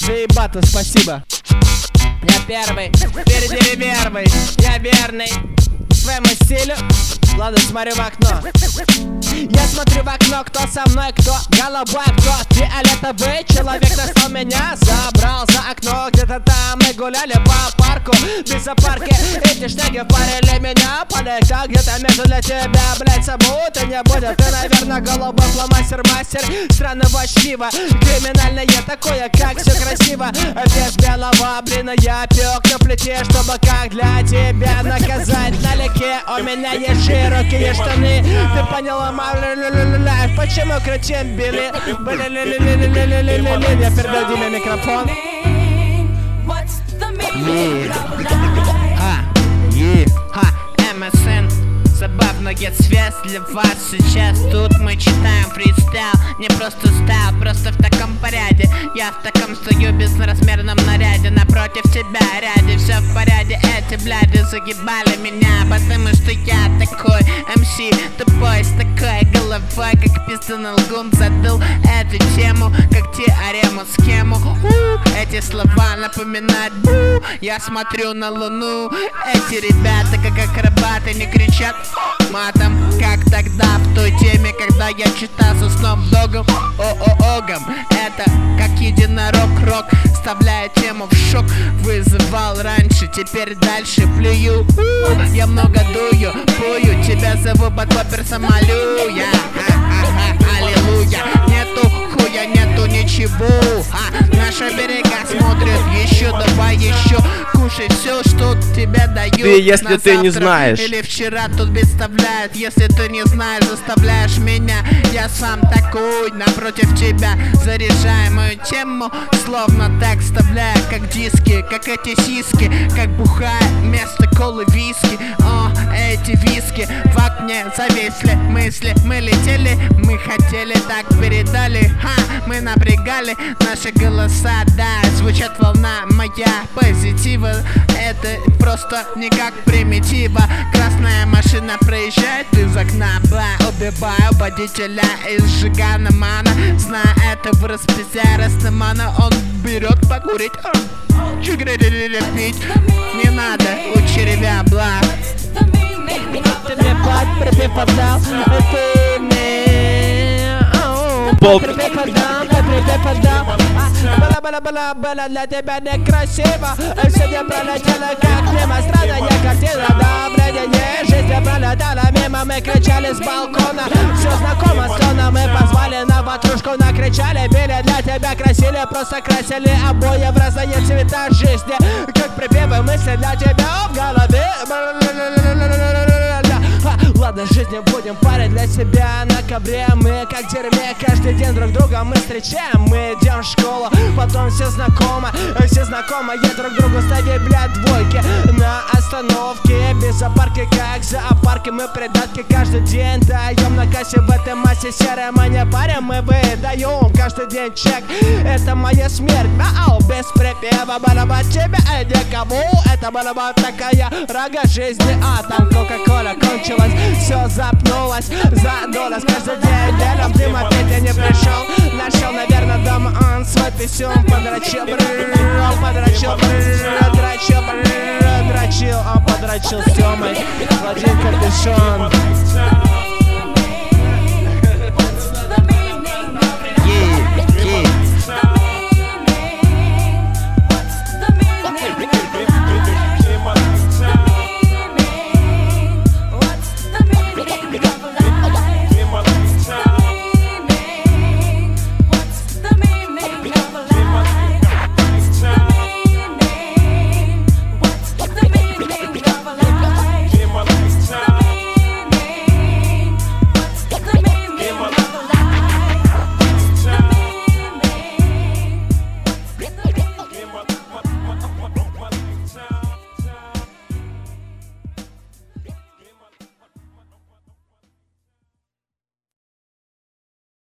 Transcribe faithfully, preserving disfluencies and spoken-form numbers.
заебато, спасибо. Я первый, впереди первый, я верный своему стилю. Ладно, смотрю в окно. Я смотрю в окно, кто со мной, кто голубой, кто фиолетовый человек настал меня, забрал за окно. Где-то там мы гуляли по парку, без зоопарки. Эти шняги парили меня, полетел где-то между для тебя, блять, забудь не будет. Ты, наверное, голубой фломастер, мастер странного чтива. Криминальное такое, как все красиво. Без белого блина я пек на плите, чтобы как для тебя наказать. Налегке у меня есть широкие штаны. Ты поняла, ма-ля-ля-ля-ля. Почему кричим Билли? Я передаю Диме микрофон. эм эс эн. Забавно, get связь для вас сейчас. Тут мы читаем фристайл. Не просто стайл, просто в таком порядке. Я в таком стою безразмерном наряде. Напротив тебя ряди, все в порядке. Эти бляди загибали меня, потому что я такой эм си тупой, с такой головой, как пизданый лгун. Задул эту тему, как теорему, схему. У, эти слова напоминают бу. Я смотрю на луну. Эти ребята, как акробаты, не кричат матом, как тогда в той теме, когда я читал со Snoop Dogg'ом, о-о-огом. Это как единорог рок, вставляя тему в шок. Вызывал раньше, теперь дальше плюю. У, я много дую, пою. Тебя зову Бадлопер Самалюя. Аллилуйя. Нету хуя, нету ничего. А, наши берега смотрят еще, давай еще. Кушай все, что тебе дают. Ты, если ты не знаешь. Или вчера тут представляют. Если ты не знаешь, заставляешь меня. Я сам такой, напротив тебя. Заряжаю мою тему, словно так вставляя, как диски, как эти сиськи, как бухая вместо колы виски. О, эти виски в окне зависли мысли. Мы летели, мы хотели, так передали. Ха, мы напрягали наши голоса, да. Звучат волна моя позитива. Это просто не как примитива. Красная машина проезжает из окна, бла. Убиваю водителя из Жигана Мана. Зная это в расписях Растамана. Он берет покурить, пить. Не надо у червя, бла. Ты мне под припев отдал, ты мне под припев отдал, под припев отдал. Было-было-было-было для тебя некрасиво. Сегодня пролетела как мимо странная картина. Да, блядь, жизнь пролетала мимо. Мы кричали с балкона. Все знакомо с тоном. Мы позвали на ватрушку, накричали. Били для тебя, красили, просто красили обои в разные цвета жизни. Как припевы мысли для тебя в голове. Ладно, жизнь будем парить для себя на ковре. Мы как в дерьме, каждый день друг друга мы встречаем. Мы идем в школу, потом все знакомы. Все знакомы, я друг другу ставим, блядь, двойки на остановке. Без зоопарки, как зоопарки. Мы придатки каждый день даем на кассе. В этой массе серой мы не парим. Мы выдаем каждый день чек. Это моя смерть, ау, без припева. Было бы тебе и никому. Это была бы такая рога жизни. А там кока-кола кончилась. Все запнулось, задулось. Каждый день делом дым опять я не пришел. Нашел, наверное, дома он свой писюн. Подрочил, брррр, подрочил, брррр, дрочил, брррр, дрочил. Он подрочил с Тёмой в один капюшон.